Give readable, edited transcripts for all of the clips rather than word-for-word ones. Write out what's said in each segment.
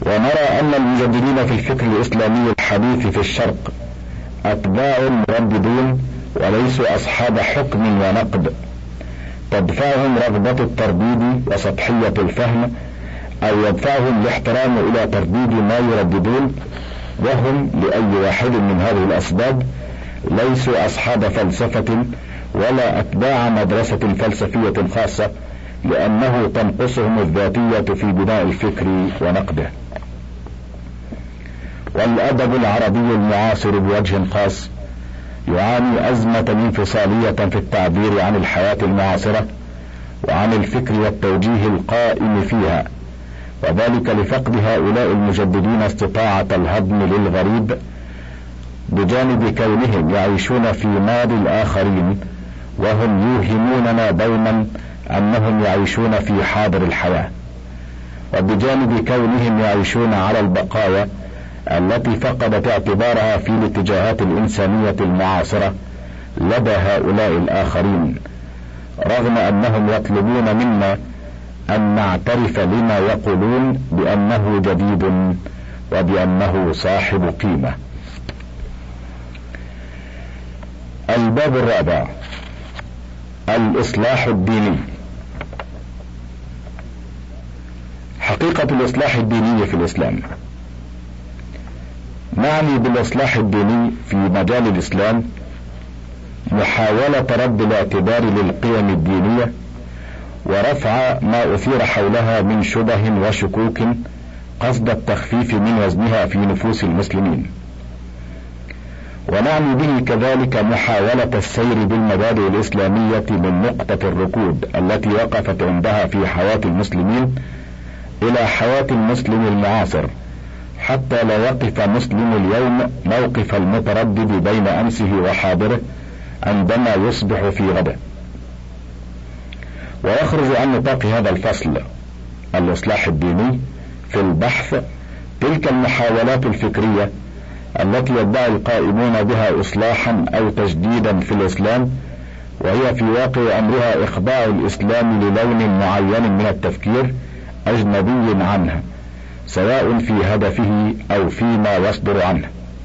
ونرى أن المجددين في الفكر الإسلامي الحديث في الشرق أتباع مرددون وليسوا أصحاب حكم ونقد، تدفعهم رغبة الترديد وسطحية الفهم، أو يدفعهم الاحترام إلى ترديد ما يرددون، وهم لأي واحد من هذه الأسباب ليسوا أصحاب فلسفة ولا أتباع مدرسة فلسفية خاصة، لأنه تنقصهم الذاتية في بناء الفكر ونقده. والأدب العربي المعاصر بوجه خاص يعاني أزمة انفصالية في التعبير عن الحياة المعاصرة وعن الفكر والتوجيه القائم فيها، وذلك لفقد هؤلاء المجددين استطاعة الهضم للغريب، بجانب كونهم يعيشون في ماضي الآخرين وهم يوهموننا دوما أنهم يعيشون في حاضر الحياة، وبجانب كونهم يعيشون على البقايا التي فقدت اعتبارها في الاتجاهات الإنسانية المعاصرة لدى هؤلاء الآخرين، رغم أنهم يطلبون منا أن نعترف لما يقولون بأنه جديد وبأنه صاحب قيمة. الباب الرابع: الإصلاح الديني. حقيقة الإصلاح الديني في الإسلام. نعني بالإصلاح الديني في مجال الإسلام محاولة رد الاعتبار للقيم الدينية ورفع ما أثير حولها من شبه وشكوك قصد التخفيف من وزنها في نفوس المسلمين، ونعني به كذلك محاولة السير بالمبادئ الإسلامية من نقطة الركود التي وقفت عندها في حياة المسلمين إلى حياة المسلم المعاصر، حتى لا يقف مسلم اليوم موقف المتردد بين أمسه وحاضره عندما يصبح في غده. ويخرج عن نطاق هذا الفصل الإصلاح الديني في البحث تلك المحاولات الفكرية التي يدعي القائمون بها إصلاحا أو تجديدا في الإسلام، وهي في واقع أمرها إخضاع الإسلام للون معين من التفكير أجنبي عنه، سواء في هدفه أو فيما يصدر عنه.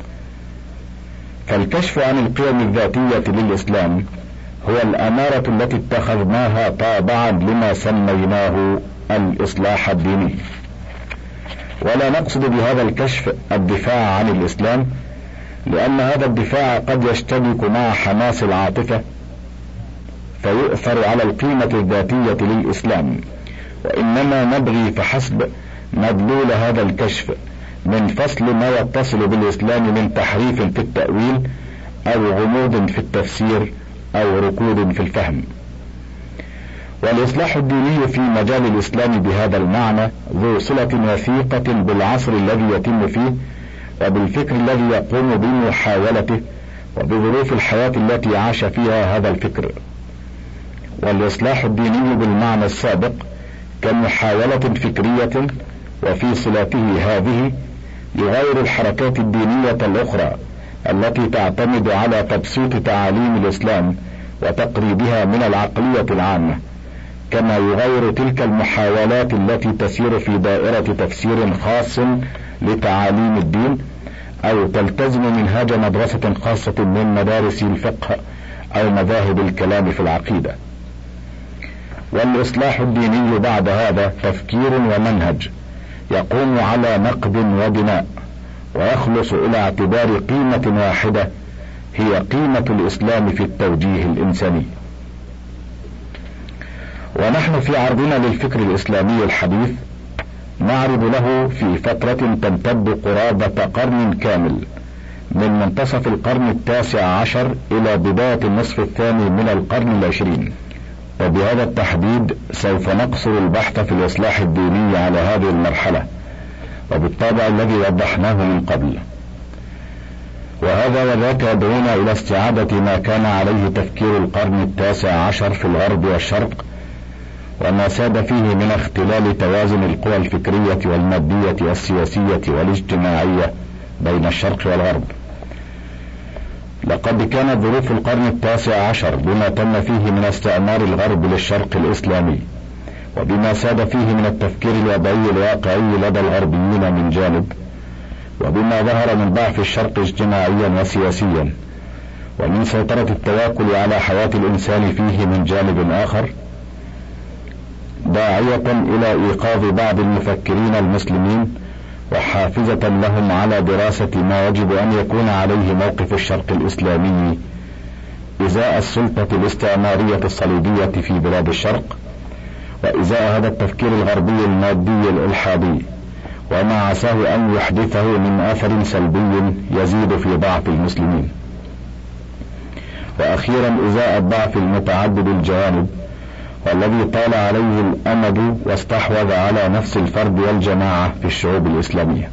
فالكشف عن القيم الذاتية للإسلام هو الأمارة التي اتخذناها طابعا لما سميناه الإصلاح الديني، ولا نقصد بهذا الكشف الدفاع عن الإسلام، لأن هذا الدفاع قد يشتبك مع حماس العاطفة فيؤثر على القيمة الذاتية للإسلام، وإنما نبغي فحسب مدلول هذا الكشف من فصل ما يتصل بالإسلام من تحريف في التأويل أو غموض في التفسير أو ركود في الفهم. والإصلاح الديني في مجال الإسلام بهذا المعنى ذو صلة وثيقة بالعصر الذي يتم فيه وبالفكر الذي يقوم بمحاولته وبظروف الحياة التي عاش فيها هذا الفكر. والإصلاح الديني بالمعنى السابق كمحاولة فكرية، وفي صلته هذه يغير الحركات الدينية الأخرى التي تعتمد على تبسيط تعاليم الإسلام وتقريبها من العقلية العامة، كما يغير تلك المحاولات التي تسير في دائرة تفسير خاص لتعاليم الدين أو تلتزم منهاج مدرسة خاصة من مدارس الفقه أو مذاهب الكلام في العقيدة. والإصلاح الديني بعد هذا تفكير ومنهج يقوم على نقد وبناء، ويخلص إلى اعتبار قيمة واحدة هي قيمة الإسلام في التوجيه الإنساني. ونحن في عرضنا للفكر الإسلامي الحديث نعرض له في فترة تمتد قرابة قرن كامل، من منتصف القرن 19 إلى بداية النصف الثاني من القرن 20. وبهذا التحديد سوف نقصر البحث في الإصلاح الديني على هذه المرحلة وبالطابع الذي وضحناه من قبل، وهذا وذاك يدعونا إلى استعادة ما كان عليه تفكير القرن 19 في الغرب والشرق، وما ساد فيه من اختلال توازن القوى الفكرية والمادية والسياسية والاجتماعية بين الشرق والغرب. لقد كانت ظروف القرن 19 بما تم فيه من استعمار الغرب للشرق الإسلامي وبما ساد فيه من التفكير الوضعي الواقعي لدى الغربيين من جانب، وبما ظهر من ضعف الشرق اجتماعيا وسياسيا، ومن سيطرة التواكل على حياة الإنسان فيه من جانب آخر، داعية إلى إيقاظ بعض المفكرين المسلمين وحافزة لهم على دراسة ما يجب أن يكون عليه موقف الشرق الإسلامي إزاء السلطة الاستعمارية الصليبية في بلاد الشرق، وإزاء هذا التفكير الغربي المادي الإلحادي وما عساه أن يحدثه من أثر سلبي يزيد في ضعف المسلمين. وأخيرا إزاء الضعف المتعدد الجوانب والذي طال عليه الأمد واستحوذ على نفس الفرد والجماعة في الشعوب الإسلامية.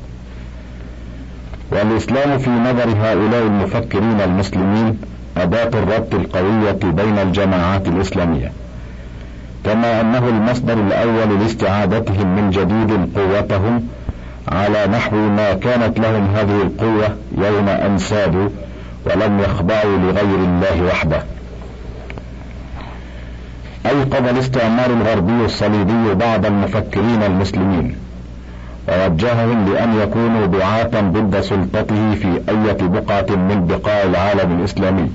والإسلام في نظر هؤلاء المفكرين المسلمين أداة الربط القوية بين الجماعات الإسلامية، كما أنه المصدر الأول لاستعادتهم من جديد قوتهم على نحو ما كانت لهم هذه القوة يوم أن سادوا ولم يخضعوا لغير الله وحده. أيقظ الاستعمار الغربي الصليبي بعض المفكرين المسلمين ووجههم لأن يكونوا دعاة ضد سلطته في أي بقعة من بقاع العالم الإسلامي،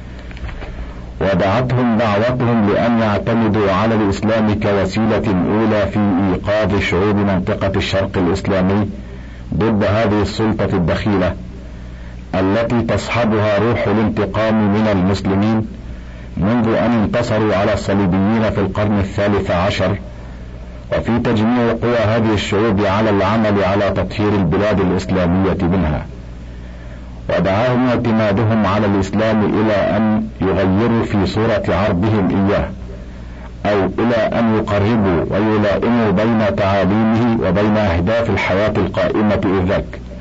ودعتهم دعوتهم لأن يعتمدوا على الإسلام كوسيلة أولى في إيقاظ شعوب منطقة الشرق الإسلامي ضد هذه السلطة الدخيلة التي تصحبها روح الانتقام من المسلمين منذ أن انتصروا على الصليبيين في القرن 13، وفي تجميع قوى هذه الشعوب على العمل على تطهير البلاد الإسلامية منها. ودعاهم اعتمادهم على الإسلام إلى أن يغيروا في صورة عرضهم إياه، أو إلى أن يقربوا ويلائموا بين تعاليمه وبين أهداف الحياة القائمة إذاك.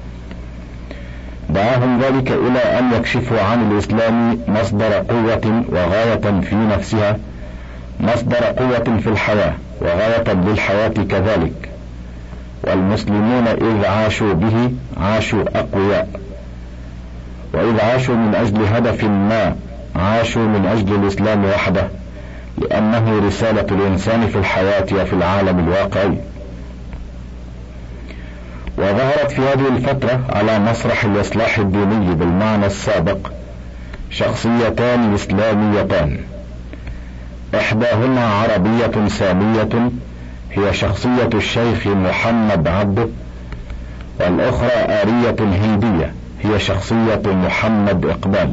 دعاهم ذلك إلى أن يكشفوا عن الإسلام مصدر قوة وغاية في نفسها، مصدر قوة في الحياة وغاية للحياة كذلك. والمسلمون إذ عاشوا به عاشوا أقوياء، وإذ عاشوا من أجل هدف ما عاشوا من أجل الإسلام وحده، لأنه رسالة الإنسان في الحياة وفي العالم الواقعي. وظهرت في هذه الفترة على مسرح الإصلاح الديني بالمعنى السابق شخصيتان إسلاميتان، إحداهما عربية سامية هي شخصية الشيخ محمد عبده، والأخرى آرية هندية هي شخصية محمد إقبال،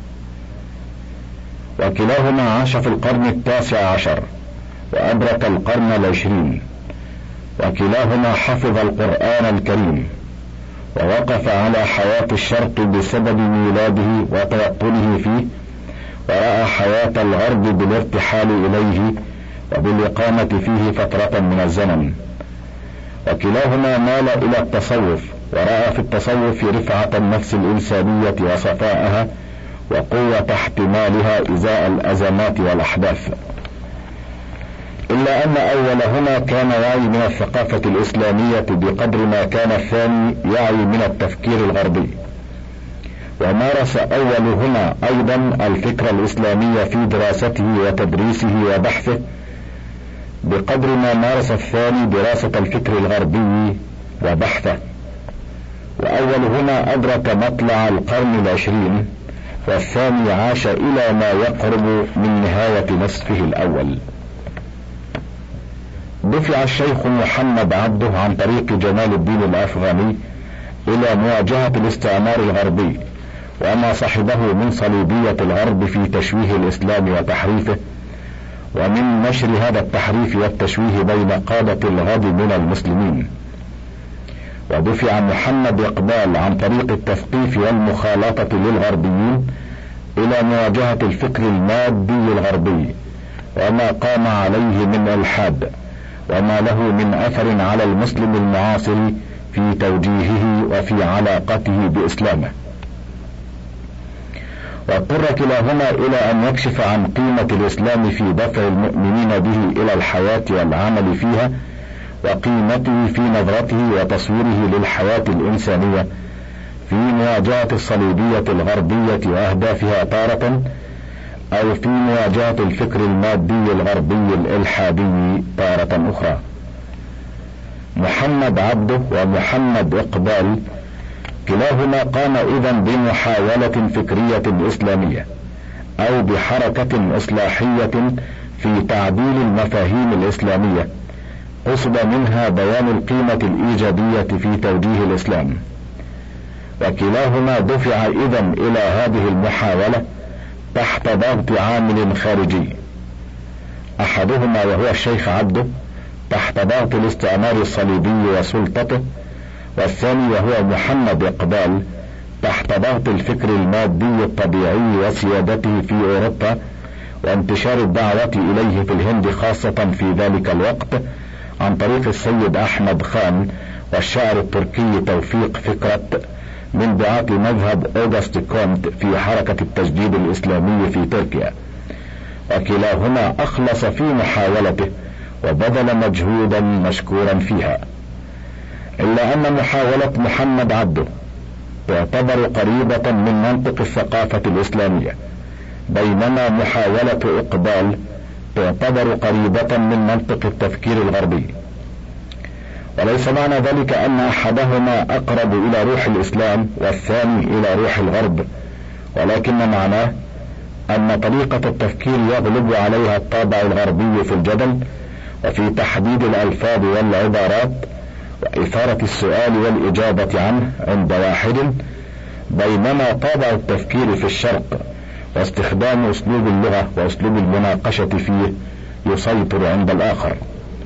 وكلاهما عاش في القرن 19 وأدرك القرن 20، وكلاهما حفظ القرآن الكريم ووقف على حياة الشرق بسبب ميلاده وتوطنه فيه، ورأى حياة الغرب بالارتحال إليه وبالإقامة فيه فترة من الزمن. وكلاهما مال إلى التصوف ورأى في التصوف رفعة النفس الإنسانية وصفاءها وقوة احتمالها إزاء الأزمات والأحداث. إلا أن أولهما كان يعي من الثقافة الإسلامية بقدر ما كان الثاني يعي من التفكير الغربي، ومارس أولهما أيضا الفكر الإسلامي في دراسته وتدريسه وبحثه بقدر ما مارس الثاني دراسة الفكر الغربي وبحثه. وأولهما أدرك مطلع القرن 20 والثاني عاش إلى ما يقرب من نهاية نصفه الأول. دفع الشيخ محمد عبده عن طريق جمال الدين الأفغاني إلى مواجهة الاستعمار الغربي وما صحبه من صليبية الغرب في تشويه الإسلام وتحريفه، ومن نشر هذا التحريف والتشويه بين قادة الغد من المسلمين. ودفع محمد إقبال عن طريق التثقيف والمخالطة للغربيين إلى مواجهة الفكر المادي الغربي وما قام عليه من إلحاد وما له من أثر على المسلم المعاصر في توجيهه وفي علاقته بإسلامه. واضطر كلاهما إلى أن يكشف عن قيمة الإسلام في دفع المؤمنين به إلى الحياة والعمل فيها، وقيمته في نظرته وتصويره للحياة الإنسانية في مواجهة الصليبية الغربية وأهدافها تارة، أو في مواجهة الفكر المادي الغربي الإلحادي تارة أخرى. محمد عبده ومحمد إقبال كلاهما قام إذن بمحاولة فكرية إسلامية أو بحركة إصلاحية في تعديل المفاهيم الإسلامية، قصد منها بيان القيمة الإيجابية في توجيه الإسلام، وكلاهما دفع إذن إلى هذه المحاولة تحت ضغط عامل خارجي، أحدهما وهو الشيخ عبده تحت ضغط الاستعمار الصليبي وسلطته، والثاني وهو محمد إقبال تحت ضغط الفكر المادي الطبيعي وسيادته في أوروبا وانتشار الدعوة إليه في الهند خاصة في ذلك الوقت عن طريق السيد أحمد خان والشاعر التركي توفيق فكرت من دعاة مذهب أوغست كونت في حركة التجديد الإسلامي في تركيا، وكلاهما أخلص في محاولته وبذل مجهودا مشكورا فيها، إلا أن محاولة محمد عبده تعتبر قريبة من منطق الثقافة الإسلامية، بينما محاولة إقبال تعتبر قريبة من منطق التفكير الغربي. وليس معنى ذلك أن أحدهما أقرب إلى روح الإسلام والثاني إلى روح الغرب، ولكن معناه أن طريقة التفكير يغلب عليها الطابع الغربي في الجدل وفي تحديد الألفاظ والعبارات وإثارة السؤال والإجابة عنه عند واحد، بينما طابع التفكير في الشرق واستخدام أسلوب اللغة وأسلوب المناقشة فيه يسيطر عند الآخر.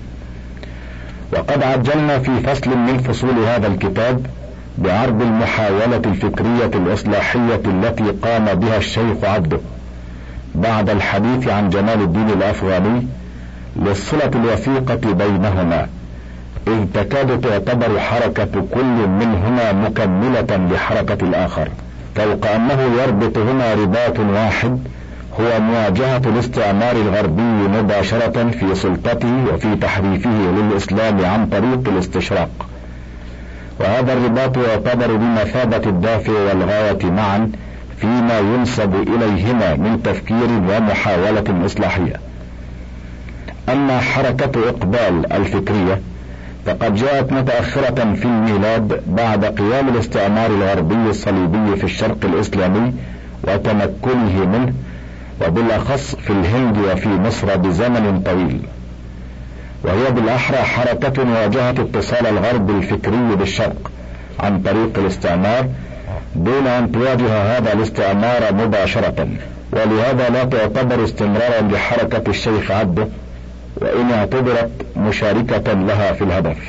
وقد عجلنا في فصل من فصول هذا الكتاب بعرض المحاولة الفكرية الإصلاحية التي قام بها الشيخ عبده بعد الحديث عن جمال الدين الأفغاني للصلة الوثيقة بينهما، إذ تكاد تعتبر حركة كل منهما مكملة لحركة الآخر، فوق أنه يربطهما رباط واحد هو مواجهة الاستعمار الغربي مباشرة في سلطته وفي تحريفه للإسلام عن طريق الاستشراق، وهذا الرباط يعتبر بمثابة الدافع والغاية معا فيما ينسب إليهما من تفكير ومحاولة إصلاحية. أما حركة إقبال الفكرية فقد جاءت متأخرة في الميلاد بعد قيام الاستعمار الغربي الصليبي في الشرق الإسلامي وتمكنه منه، وبالأخص في الهند وفي مصر بزمن طويل، وهي بالأحرى حركة واجهت اتصال الغرب الفكري بالشرق عن طريق الاستعمار دون أن تواجه هذا الاستعمار مباشرة، ولهذا لا تعتبر استمرارا لحركة الشيخ عبده وإن اعتبرت مشاركة لها في الهدف.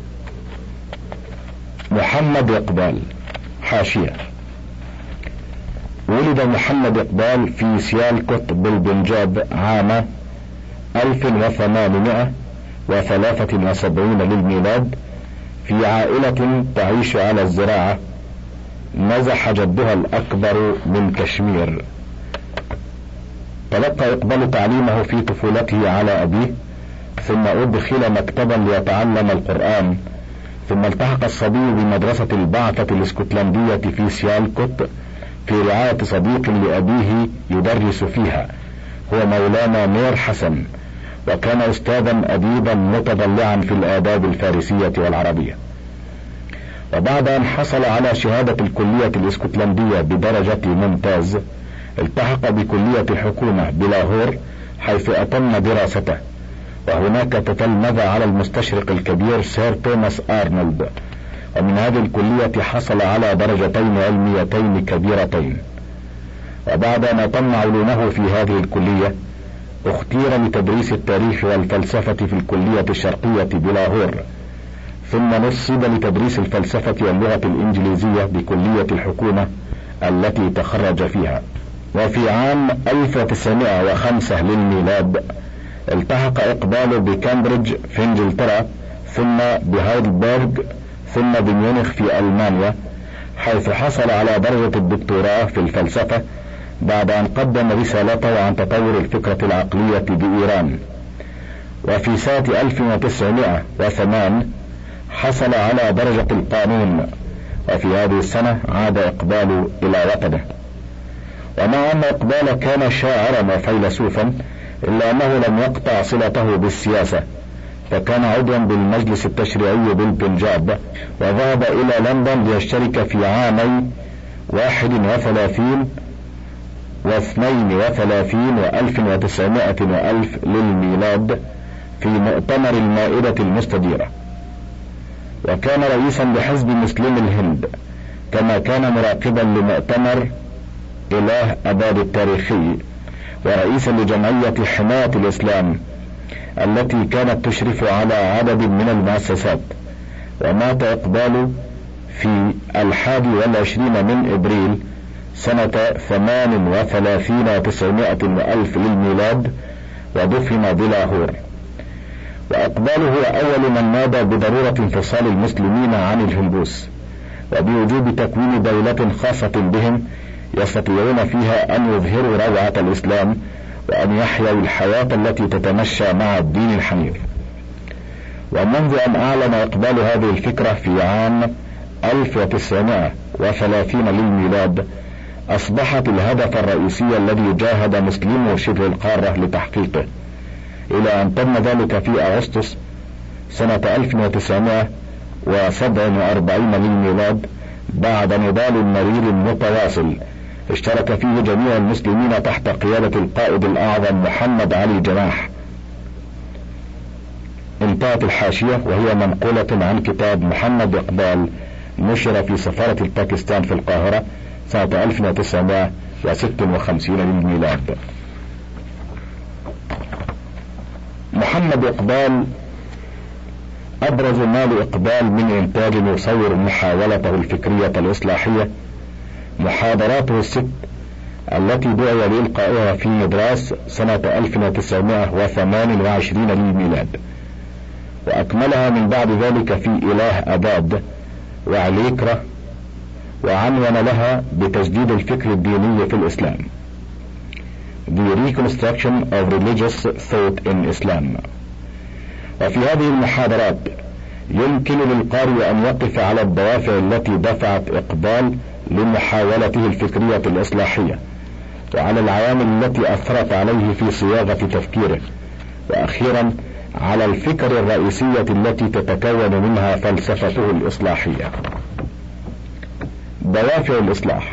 محمد إقبال. حاشية. ولد محمد إقبال في سيالكوت بالبنجاب عام 1873 للميلاد في عائلة تعيش على الزراعة، نزح جدها الأكبر من كشمير. تلقى إقبال تعليمه في طفولته على أبيه، ثم أدخل مكتبا ليتعلم القرآن، ثم التحق الصبي بمدرسة البعثة الاسكتلندية في سيالكوت في رعاية صديق لأبيه يدرس فيها هو مولانا مير حسن، وكان أستاذا أديبا متضلعا في الآداب الفارسية والعربية. وبعد أن حصل على شهادة الكلية الاسكتلندية بدرجة ممتاز، التحق بكلية الحكومة بلاهور حيث أتم دراسته، وهناك تتلمذ على المستشرق الكبير سير توماس آرنولد، ومن هذه الكلية حصل على درجتين علميتين كبيرتين. وبعد أن أتم علومه في هذه الكلية اختير لتدريس التاريخ والفلسفة في الكلية الشرقية بلاهور، ثم نصب لتدريس الفلسفة واللغة الإنجليزية بكلية الحكومة التي تخرج فيها. وفي عام 1905 للميلاد التحق إقبال بكامبريدج في إنجلترا، ثم بهايدلبرغ، ثم بميونخ في ألمانيا، حيث حصل على درجة الدكتوراه في الفلسفة بعد أن قدم رسالته عن تطور الفكرة العقلية بإيران. وفي سنة 1908 حصل على درجة القانون، وفي هذه السنة عاد إقبال إلى وطنه. ومع أن إقبال كان شاعرا وفيلسوفا إلا أنه لم يقطع صلته بالسياسة، فكان عضوا بالمجلس التشريعي بالبنجاب، وذهب إلى لندن ليشترك في عامي 31 و32 و1900 وألف للميلاد في مؤتمر المائدة المستديرة، وكان رئيسا لحزب مسلم الهند، كما كان مراقبا لمؤتمر إله أباد التاريخي، ورئيسا لجمعية حماية الإسلام التي كانت تشرف على عدد من المؤسسات. ومات إقبال في 21 من إبريل سنة 38 و900 وألف للميلاد، ودفن بلاهور. وإقبال هو أول من نادى بضرورة انفصال المسلمين عن الهندوس، وبوجوب تكوين دولة خاصة بهم يستطيعون فيها أن يظهروا روعة الإسلام وأن يحيوا الحياة التي تتمشى مع الدين الحنيف. ومنذ أن أعلن إقبال هذه الفكرة في عام 1930 للميلاد أصبحت الهدف الرئيسي الذي جاهد مسلمو شبه القارة لتحقيقه، إلى أن تم ذلك في أغسطس سنة 1947 للميلاد، بعد نضال مرير متواصل اشترك فيه جميع المسلمين تحت قيادة القائد الأعظم محمد علي جناح. انتهت الحاشية، وهي منقولة عن كتاب محمد إقبال نشر في سفارة الباكستان في القاهرة سنة 1956 للميلاد. محمد إقبال أبرز ما لإقبال من إنتاج يصور محاولته الفكرية الإصلاحية محاضراته الست التي دعي لإلقائها في مدراس سنة 1928 للميلاد، وأكملها من بعد ذلك في إله أباد وعليكرة، وعنون لها بتجديد الفكر الديني في الإسلام The Reconstruction of Religious Thought in Islam. وفي هذه المحاضرات يمكن للقارئ أن يقف على الدوافع التي دفعت إقبال لمحاولته الفكرية الإصلاحية، وعلى العوامل التي أثرت عليه في صياغة تفكيره، وأخيرا على الفكر الرئيسية التي تتكون منها فلسفته الإصلاحية. دوافع الإصلاح.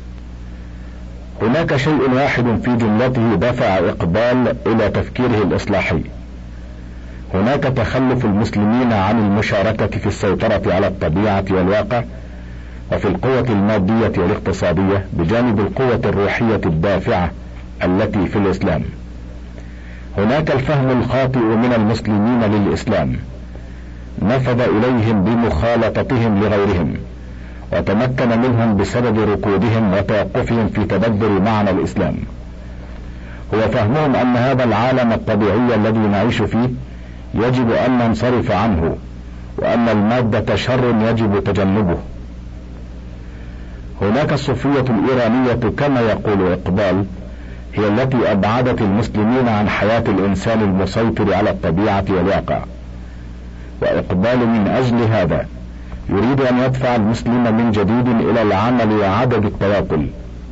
هناك شيء واحد في جملته دفع إقبال إلى تفكيره الإصلاحي. هناك تخلف المسلمين عن المشاركة في السيطرة على الطبيعة والواقع وفي القوة المادية والاقتصادية بجانب القوة الروحية الدافعة التي في الإسلام. هناك الفهم الخاطئ من المسلمين للإسلام نفذ إليهم بمخالطتهم لغيرهم، وتمكن منهم بسبب ركودهم وتوقفهم في تدبر معنى الإسلام. هو فهمهم أن هذا العالم الطبيعي الذي نعيش فيه يجب أن ننصرف عنه، وأن المادة شر يجب تجنبه. هناك الصوفية الإيرانية كما يقول إقبال هي التي أبعدت المسلمين عن حياة الإنسان المسيطر على الطبيعة والواقع، وإقبال من أجل هذا يريد أن يدفع المسلم من جديد إلى العمل وعدد التواكل.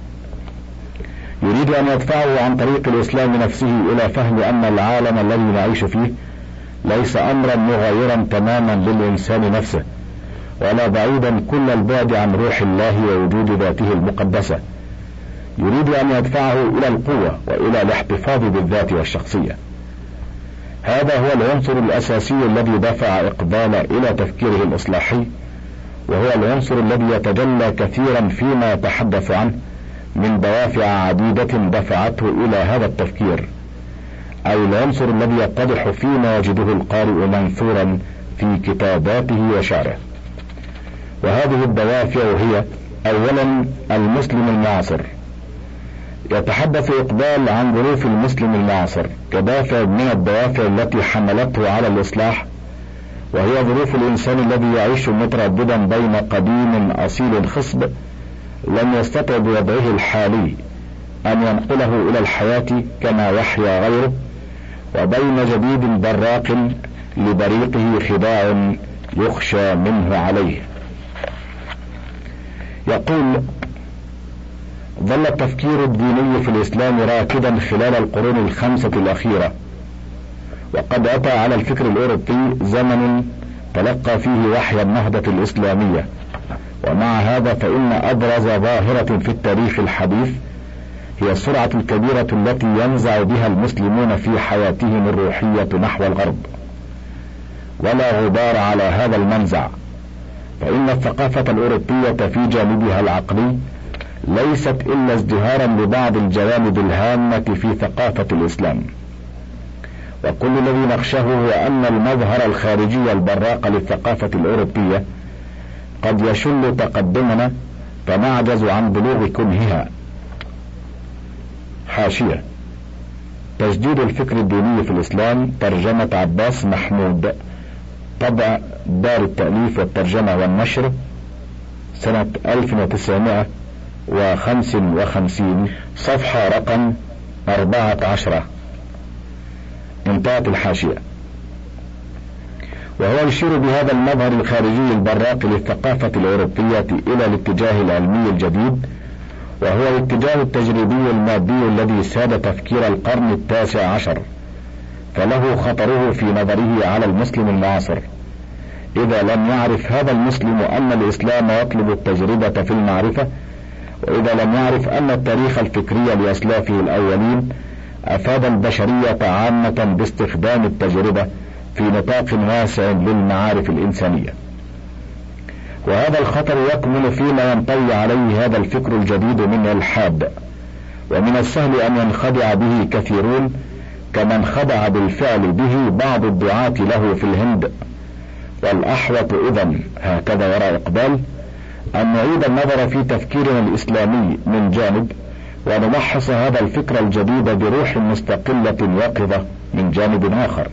يريد أن يدفعه عن طريق الإسلام نفسه إلى فهم أن العالم الذي نعيش فيه ليس أمرا مغايرا تماما للإنسان نفسه، ولا بعيدا كل البعد عن روح الله ووجود ذاته المقدسة. يريد أن يدفعه إلى القوة وإلى الاحتفاظ بالذات والشخصية. هذا هو العنصر الأساسي الذي دفع إقبال إلى تفكيره الإصلاحي، وهو العنصر الذي يتجلى كثيرا فيما يتحدث عنه من دوافع عديدة دفعته إلى هذا التفكير، أي العنصر الذي يتضح فيما يجده القارئ منثورا في كتاباته وشعره. وهذه الدوافع هي: أولا المسلم المعاصر. يتحدث إقبال عن ظروف المسلم المعاصر كدافع من الدوافع التي حملته على الإصلاح، وهي ظروف الإنسان الذي يعيش مترددا بين قديم أصيل خصب لم يستطع بوضعه الحالي أن ينقله إلى الحياة كما يحيا غيره، وبين جديد براق لبريقه خداع يخشى منه عليه. يقول: ظل التفكير الديني في الإسلام راكدا خلال القرون 5 الأخيرة، وقد أتى على الفكر الأوروبي زمن تلقى فيه وحي النهضة الإسلامية. ومع هذا فإن أبرز ظاهرة في التاريخ الحديث هي السرعة الكبيرة التي ينزع بها المسلمون في حياتهم الروحية نحو الغرب. ولا غبار على هذا المنزع، فإن الثقافة الأوروبية في جانبها العقلي ليست إلا ازدهارا لبعض الجوانب الهامة في ثقافة الإسلام، وكل الذي نخشاه هو أن المظهر الخارجي البراق للثقافة الأوروبية قد يشل تقدمنا فنعجز عن بلوغ كنهها. حاشية: تجديد الفكر الديني في الإسلام، ترجمة عباس محمود، طبع دار التأليف والترجمة والنشر، سنة 1955، صفحة رقم 14. انتهت الحاشية. وهو يشير بهذا المظهر الخارجي البراق للثقافة الأوروبية إلى الاتجاه العلمي الجديد، وهو الاتجاه التجريبي المادي الذي ساد تفكير القرن 19، فله خطره في نظره على المسلم المعاصر إذا لم يعرف هذا المسلم أن الإسلام يطلب التجربة في المعرفة، وإذا لم يعرف أن التاريخ الفكري لأسلافه الأولين أفاد البشرية عامة باستخدام التجربة في نطاق واسع للمعارف الإنسانية. وهذا الخطر يكمن فيما ينطوي عليه هذا الفكر الجديد من إلحاد، ومن السهل أن ينخدع به كثيرون كما انخدع بالفعل به بعض الدعاة له في الهند. والأحوط إذن، هكذا يرى إقبال، أن نعيد النظر في تفكيرنا الإسلامي من جانب، ونمحص هذا الفكر الجديد بروح مستقلة يقظة من جانب آخر.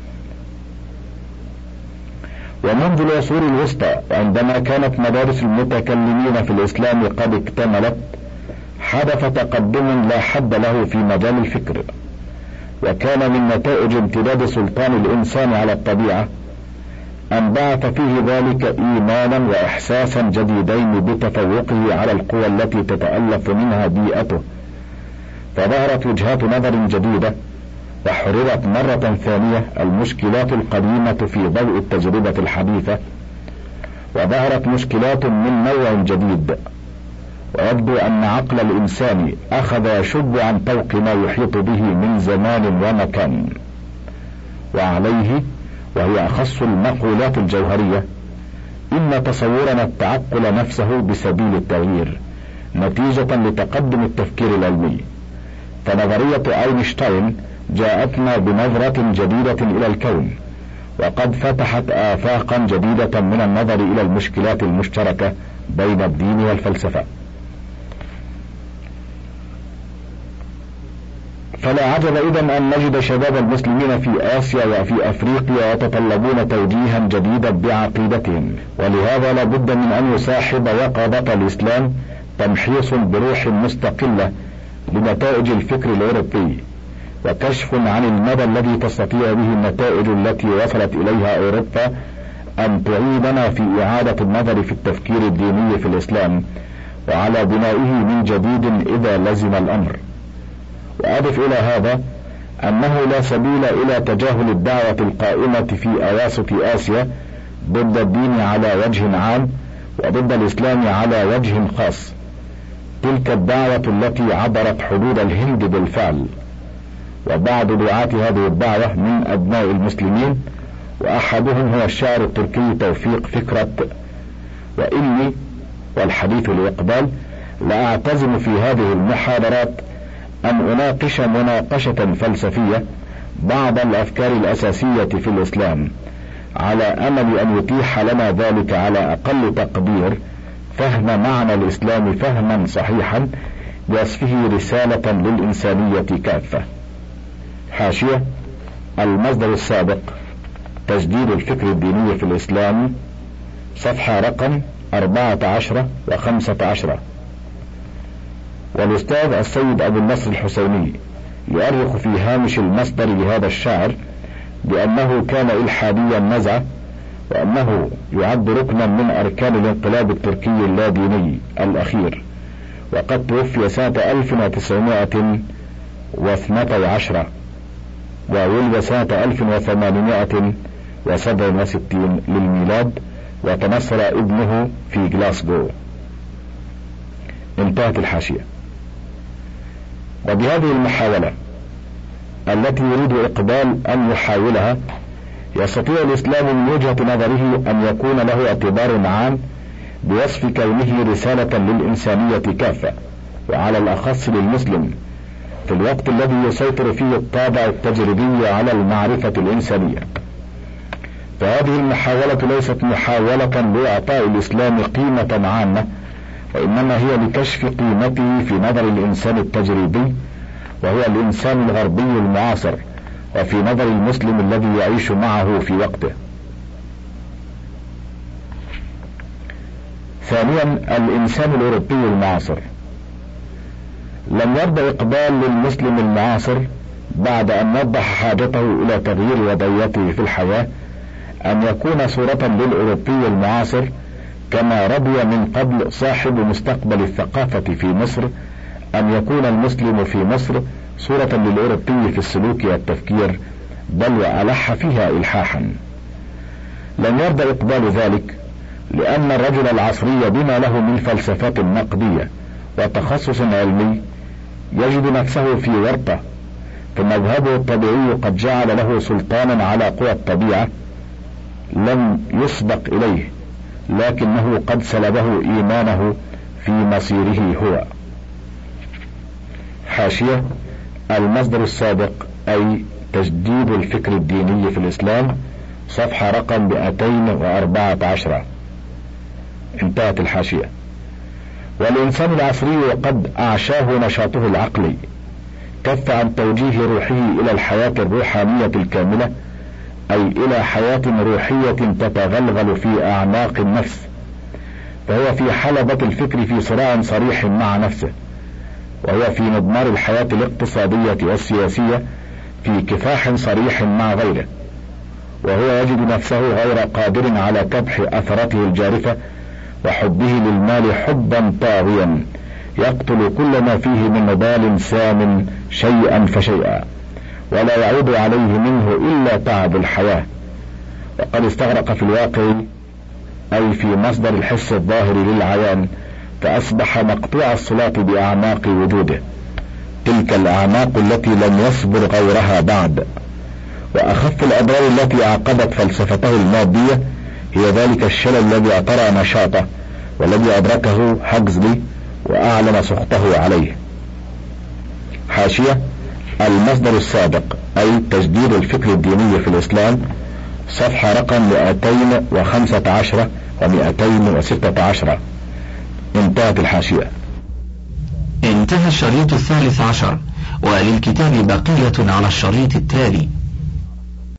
ومنذ العصور الوسطى عندما كانت مدارس المتكلمين في الإسلام قد اكتملت، حدث تقدم لا حد له في مجال الفكر، وكان من نتائج امتداد سلطان الإنسان على الطبيعة أن بعث فيه ذلك إيمانا وإحساسا جديدين بتفوقه على القوى التي تتألف منها بيئته، فظهرت وجهات نظر جديدة، وحررت مرة ثانية المشكلات القديمة في ضوء التجربة الحديثة، وظهرت مشكلات من نوع جديد. ويبدو أن عقل الإنسان أخذ يشب عن طوق ما يحيط به من زمان ومكان. وعليه، وهي أخص المقولات الجوهرية، إن تصورنا التعقل نفسه بسبيل التغيير نتيجة لتقدم التفكير العلمي. فنظرية أينشتاين جاءتنا بنظرة جديدة إلى الكون، وقد فتحت آفاقا جديدة من النظر إلى المشكلات المشتركة بين الدين والفلسفة. فلا عجب إذن أن نجد شباب المسلمين في آسيا وفي أفريقيا يتطلبون توجيها جديدا بعقيدتهم، ولهذا لا بد من أن يصاحب يقظة الإسلام تمحيص بروح مستقلة لنتائج الفكر الأوروبي، وكشف عن المدى الذي تستطيع به النتائج التي وصلت إليها أوروبا أن تعيدنا في إعادة النظر في التفكير الديني في الإسلام، وعلى بنائه من جديد إذا لزم الأمر. وأضف إلى هذا أنه لا سبيل إلى تجاهل الدعوة القائمة في أواسط آسيا ضد الدين على وجه عام وضد الإسلام على وجه خاص، تلك الدعوة التي عبرت حدود الهند بالفعل. وبعض دعاة هذه الدعوة من أبناء المسلمين، وأحدهم هو الشاعر التركي توفيق فكرة. وإني، والحديث لإقبال، لا أعتزم في هذه المحاضرات أن أناقش مناقشة فلسفية بعض الأفكار الأساسية في الإسلام، على أمل أن يتيح لنا ذلك على أقل تقدير فهم معنى الإسلام فهما صحيحا بوصفه رسالة للإنسانية كافة. حاشية: المصدر السابق تجديد الفكر الديني في الإسلام، صفحة رقم 14 و15. والأستاذ السيد أبو النصر الحسيني يؤرخ في هامش المصدر لهذا الشاعر بأنه كان إلحاديا نزعة، وأنه يعد ركنا من أركان الانقلاب التركي اللاديني الأخير، وقد توفي سنة 1912 وولد سنة 1867 للميلاد، وتنصر ابنه في جلاسكو. انتهت الحاشية. وبهذه المحاولة التي يريد إقبال أن يحاولها، يستطيع الإسلام من وجهة نظره أن يكون له اعتبار عام بوصف كونه رسالة للإنسانية كافة، وعلى الأخص للمسلم، في الوقت الذي يسيطر فيه الطابع التجريبي على المعرفة الإنسانية. فهذه المحاولة ليست محاولة لإعطاء الإسلام قيمة عامة، وإنما هي لكشف قيمته في نظر الإنسان التجريبي، وهو الإنسان الغربي المعاصر، وفي نظر المسلم الذي يعيش معه في وقته. ثانيا، الإنسان الأوروبي المعاصر. لم يرضى إقبال للمسلم المعاصر بعد أن وضح حاجته إلى تغيير وضعيته في الحياة أن يكون صورة للأوروبي المعاصر، كما رضي من قبل صاحب مستقبل الثقافة في مصر أن يكون المسلم في مصر صورة للأوروبي في السلوك والتفكير، بل وألح فيها إلحاحا. لم يرضى إقبال ذلك لأن الرجل العصري بما له من فلسفات نقدية وتخصص علمي يجد نفسه في ورطة، فمذهبه الطبيعي قد جعل له سلطانا على قوى الطبيعة لم يسبق إليه، لكنه قد سلبه إيمانه في مصيره هو. حاشية. المصدر السابق أي تجديد الفكر الديني في الإسلام، صفحة رقم 214. انتهت الحاشية. والإنسان العصري وقد أعشاه نشاطه العقلي، كف عن توجيه روحه إلى الحياة الروحانية الكاملة، أي إلى حياة روحية تتغلغل في أعماق النفس، فهو في حلبة الفكر في صراع صريح مع نفسه، وهو في مضمار الحياة الاقتصادية والسياسية في كفاح صريح مع غيره، وهو يجد نفسه غير قادر على كبح أثرته الجارفة، وحبه للمال حبا طاغيا يقتل كل ما فيه من نضال سام شيئا فشيئا، ولا يعود عليه منه إلا تعب الحياة، وقد استغرق في الواقع أي في مصدر الحس الظاهر للعيان، فأصبح مقطوع الصلة بأعماق وجوده، تلك الأعماق التي لم يصبر غيرها بعد. وأخف الأضرار التي عقدت فلسفته المادية هي ذلك الشلل الذي اعترى نشاطه، والذي أدركه هاكسلي وأعلن سخطه عليه. حاشية. المصدر السابق أي تجديد الفكر الديني في الإسلام، صفحة رقم 215 و216. انتهت الحاشية. انتهى الشريط 13، وللكتاب بقية على الشريط التالي.